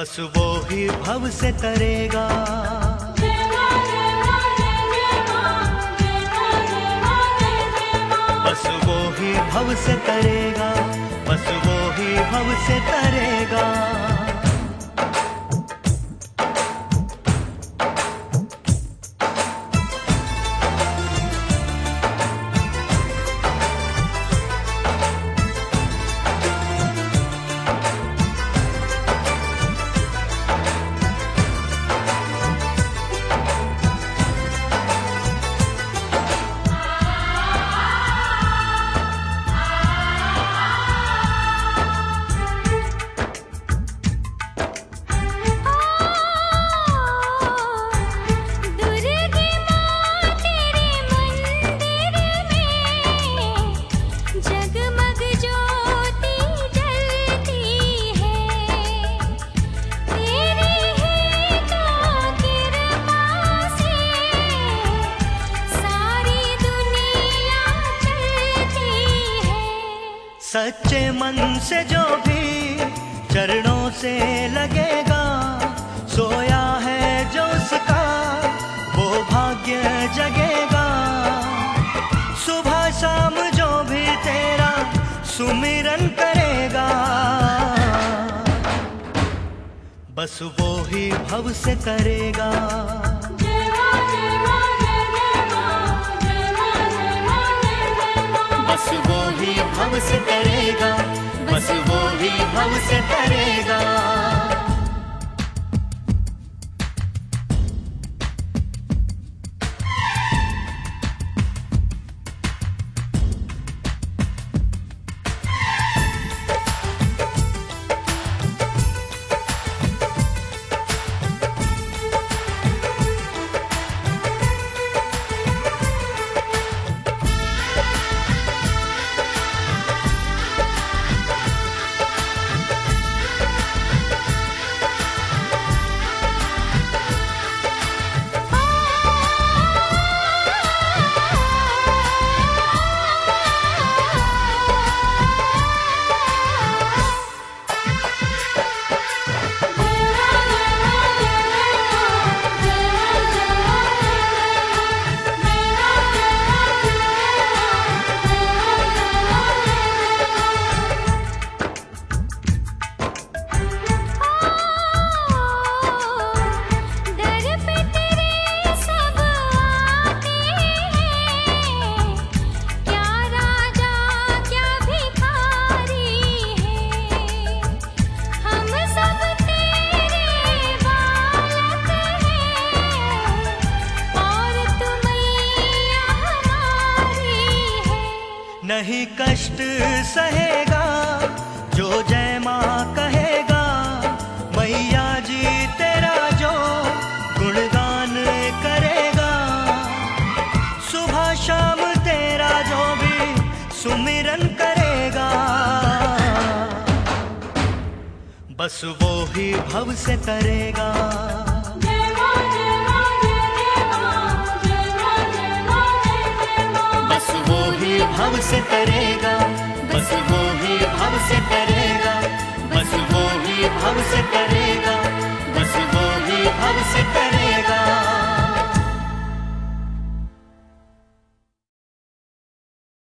बस वो ही भव से तरेगा। बस वो ही भव से तरेगा, बस वो ही भव से तरेगा। सच्चे मन से जो भी चरणों से लगेगा, सोया है जो उसका वो भाग्य जगेगा। सुबह शाम जो भी तेरा सुमिरन करेगा, बस वो ही भव से तरेगा। बस वो ही भव से तरेगा, बस वो ही भव से तरेगा। नहीं कष्ट सहेगा जो जय माँ कहेगा, मैया जी तेरा जो गुणगान करेगा। सुबह शाम तेरा जो भी सुमिरन करेगा, बस वो ही भव से तरेगा। भव से तरेगा, बस वो ही भव से तरेगा, बस वो ही भव से तरेगा, बस वो ही भव से तरेगा।